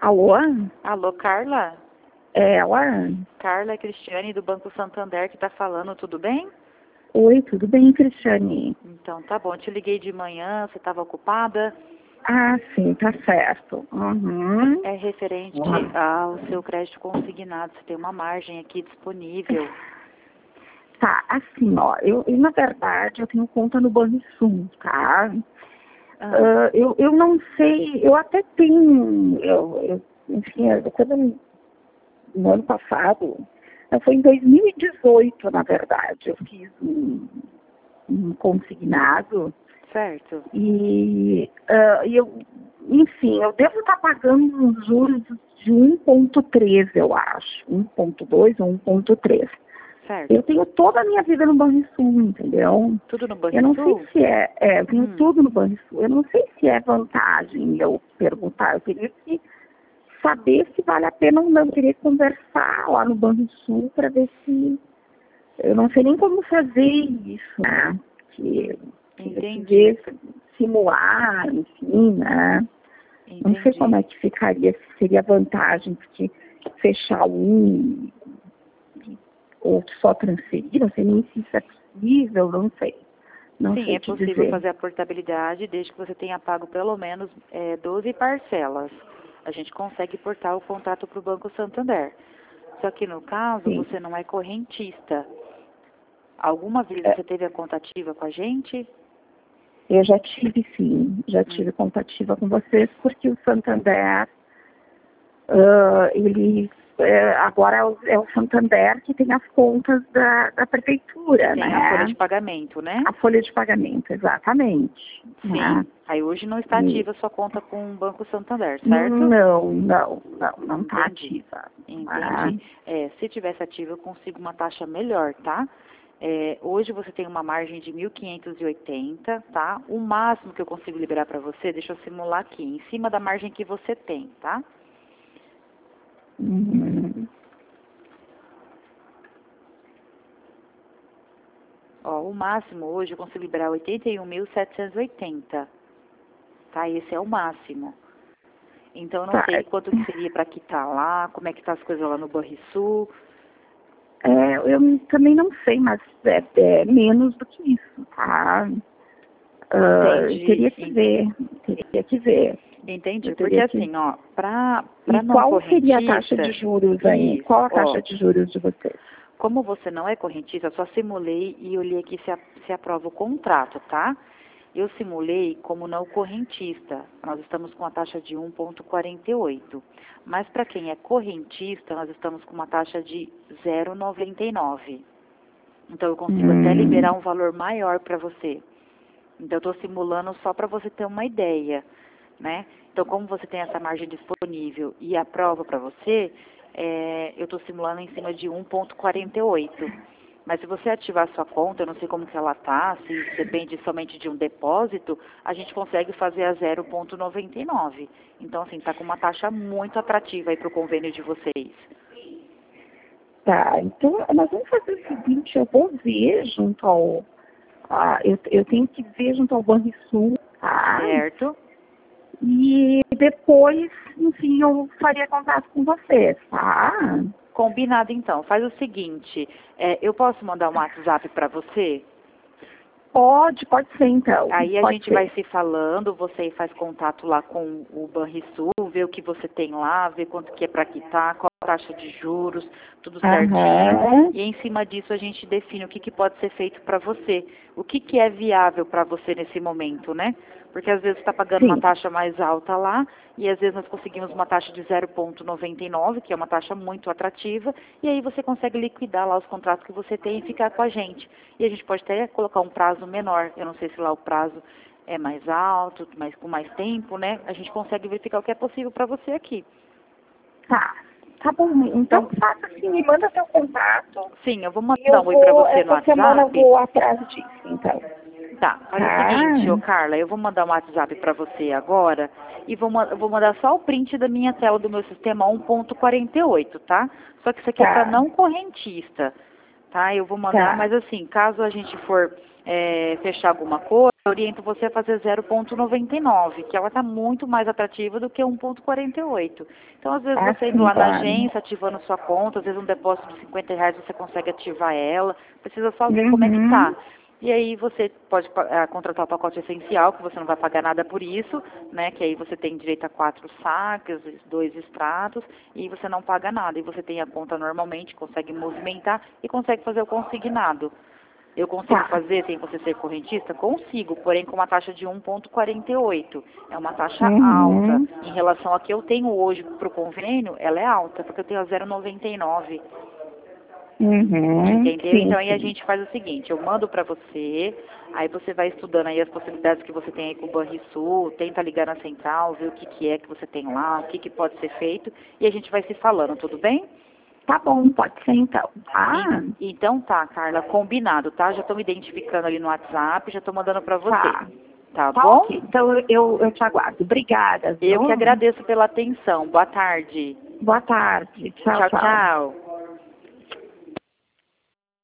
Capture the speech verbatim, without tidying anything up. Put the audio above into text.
Alô? Alô, Carla? É ela? Carla, é Cristiane do Banco Santander que tá falando, tudo bem? Oi, tudo bem, Cristiane? Então, tá bom. Eu te liguei de manhã, você estava ocupada? Ah, sim, tá certo. Uhum. É referente ao seu crédito consignado. Você tem uma margem aqui disponível. Tá, assim, ó, eu, eu na verdade, eu tenho conta no Banrisul, tá? Ah, Ah, eu, eu não sei, eu até tenho, eu, eu, enfim, eu- quando, no ano passado, eh, foi em dois mil e dezoito, na verdade, eu fiz um, um consignado certo. e, ah, e eu, enfim, eu devo estar pagando uns juros de um ponto três, eu acho, um ponto dois ou um ponto três. Certo. Eu tenho toda a minha vida no Banrisul, entendeu? Tudo no Eu não sei Banrisul? se é, é, eu tenho Hum. tudo no Banrisul. Eu não sei se é vantagem eu perguntar. Eu teria que saber se vale a pena ou não. Eu teria que conversar lá no Banrisul para ver se... Eu não sei nem como fazer isso, né? Que, teria que Entendi. ver, simular, enfim, né? Não sei como Entendi. é que ficaria, se seria vantagem, porque fechar um ou só transferir, não sei nem se isso é possível, não sei. Não Sim, sei é te possível dizer. fazer a portabilidade desde que você tenha pago pelo menos é, doze parcelas. A gente consegue portar o contrato para o Banco Santander. Só que no caso, Sim. você não é correntista. Alguma vez É, você teve a conta ativa com a gente? eu já tive, sim, já Hum. tive contativa com vocês, porque o Santander, ah, ele, é, agora é o, é o Santander que tem as contas da, da prefeitura, Tem a folha né? de pagamento, né? A folha de pagamento, exatamente. Né? Sim. Aí hoje não está E, ativa a sua conta com o Banco Santander, certo? não, não, não, não está Entendi. ativa. Entendi. Né? É, se tivesse ativa, eu consigo uma taxa melhor, tá? É, hoje você tem uma margem de mil quinhentos e oitenta, tá? O máximo que eu consigo liberar para você, deixa eu simular aqui, em cima da margem que você tem, tá? Uhum. Ó, o máximo hoje eu consigo liberar oitenta e um mil setecentos e oitenta, tá? Esse é o máximo. Então eu não Tá. sei quanto que seria para quitar lá, como é que tá as coisas lá no Banrisul. É, eu também não sei, mas é, é menos do que isso, tá? Ah, Entendi, teria que ver, teria que ver. Eu entendi. Porque teria que... assim, ó, para E para não qual seria a taxa correntista, de juros aí? isso, Qual a ó, taxa de juros de vocês? como você não é correntista, eu só simulei e olhei aqui se, a- se aprova o contrato, tá? Eu simulei como não correntista. Nós estamos com a taxa de um ponto quarenta e oito. Mas para quem é correntista, nós estamos com uma taxa de zero vírgula noventa e nove. Então eu consigo até Hum, liberar um valor maior para você. Então eu estou simulando só para você ter uma ideia, né? Então como você tem essa margem disponível e aprova para você, é, eu estou simulando em cima de um ponto quarenta e oito. Mas se você ativar a sua conta, eu não sei como que ela tá, se depende somente de um depósito, a gente consegue fazer a zero ponto noventa e nove. Então, assim, tá com uma taxa muito atrativa aí para o convênio de vocês. tá, então nós vamos fazer o seguinte, eu vou ver junto ao... ah, eu, eu tenho que ver junto ao Banrisul, tá? Certo? E depois, enfim, eu faria contato com vocês, tá? Combinado, então. Faz o seguinte, é, eu posso mandar um WhatsApp para você? Pode, pode ser então, Aí a pode gente vai ser. se falando, você faz contato lá com o Banrisul, vê o que você tem lá, vê quanto que é para quitar, qual a taxa de juros, tudo certinho. Aham, E em cima disso a gente define o que, que pode ser feito para você. O que, que é viável para você nesse momento, né? Porque às vezes está pagando uma sim. taxa mais alta lá e às vezes nós conseguimos uma taxa de zero ponto noventa e nove, que é uma taxa muito atrativa, e aí você consegue liquidar lá os contratos que você tem e ficar com a gente. E a gente pode até colocar um prazo menor. Eu não sei se lá o prazo é mais alto, mas com mais tempo, né? A gente consegue verificar o que é possível para você aqui. Tá, tá bom. Então faça assim, me manda seu contato Sim, eu vou e eu mandar um oi para vou, você no essa semana eu WhatsApp. vou atrás disso, então. Tá, faz o Tá? seguinte, ô Carla, eu vou mandar um WhatsApp para você agora e vou, ma- eu vou mandar só o print da minha tela do meu sistema um ponto quarenta e oito, tá? Só que isso aqui é para Tá, não correntista, tá? Eu vou mandar, tá. mas assim, caso a gente for é, fechar alguma coisa, oriento você a fazer zero vírgula noventa e nove, que ela está muito mais atrativa do que um vírgula quarenta e oito. Então, às vezes, Ah, você indo sim, lá na claro. agência, ativando sua conta, às vezes um depósito de cinquenta reais você consegue ativar ela, precisa só ver como é que tá. Uhum. E aí você pode uh, contratar o pacote essencial, que você não vai pagar nada por isso, né? Que aí você tem direito a quatro saques, dois extratos, e você não paga nada. E você tem a conta normalmente, consegue movimentar e consegue fazer o consignado. Eu consigo Tá. fazer sem você ser correntista? Consigo, porém com uma taxa de um vírgula quarenta e oito. É uma taxa alta. Uhum. Em relação a que eu tenho hoje para o convênio, ela é alta, porque eu tenho a zero vírgula noventa e nove. Uhum. Entendeu? Sim, Então aí a sim. gente faz o seguinte, eu mando para você, aí você vai estudando aí as possibilidades que você tem aí com o Banrisul, tenta ligar na central, ver o que, que é que você tem lá, o que, que pode ser feito, e a gente vai se falando, tudo bem? Tá bom, pode ser então, E- tá? então tá, Carla, combinado, tá? Já estou me identificando ali no WhatsApp, já estou mandando para você, Tá. tá Tá bom? ok. Então eu, eu te aguardo. Obrigada, Eu que viu? agradeço pela atenção. Boa tarde. Boa tarde. Tchau, Tchau, tchau. tchau.